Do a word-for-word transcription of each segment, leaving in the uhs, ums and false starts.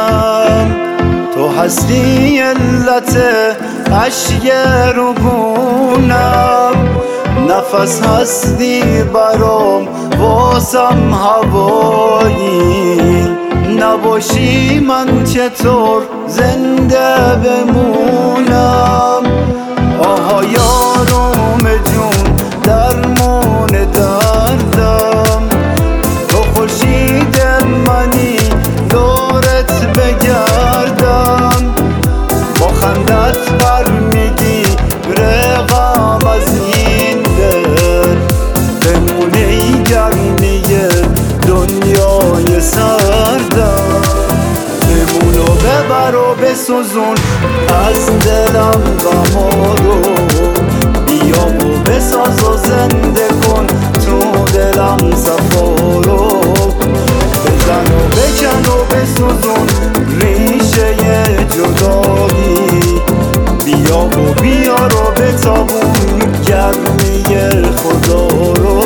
جونم، تو هستی علت اشک روگونم. نفس هستی برام واسم هوایی، نباشی من چطور زنده بمونم. آها یارم جون درمون دردم، تو خورشید منی دورت بگردم. با خندت برمیگی رقم از این دل، بمونه گرمی دنیای سردم. بمون و ببر و بسوزون از دلم غما رو، بیا و بساز و زنده کن تو دلم صفا رو. بزن و بکن و بسوزون ریشه جدایی، بیا و بیار و بتابون گرمی خدا رو.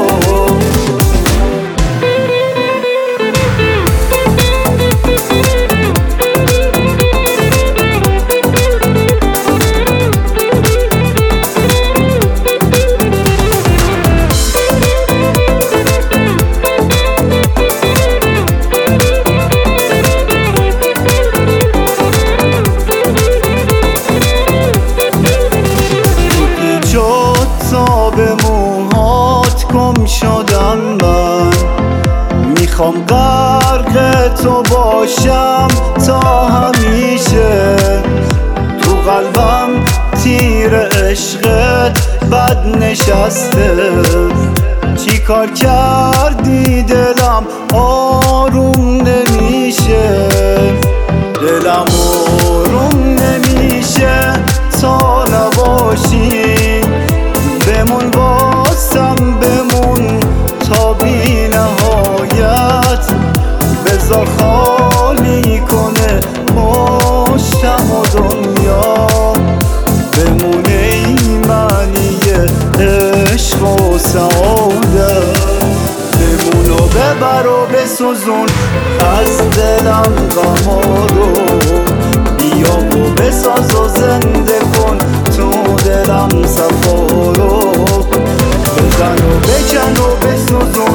به موهات گم شدم من، میخوام غرق تو باشم تا همیشه. تو قلبم تیر عشقت بد نشسته، چی کار کردی دلم آروم نمیشه. دلم آروم نمیشه تا نباشی، بمون بازم بمون تا بی نهایت. بذار خالی کنه پشتم و دنیا، بمون ای معنی عشق و سعادت. بمون و ببر و بسوزون از دلم غما رو، بیا و بساز و زنده کن تو دلم صفا رو. بزن و بکن و بسوزون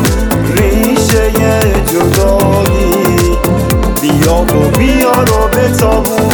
ریشه جدایی، بیا و بیار و بتابون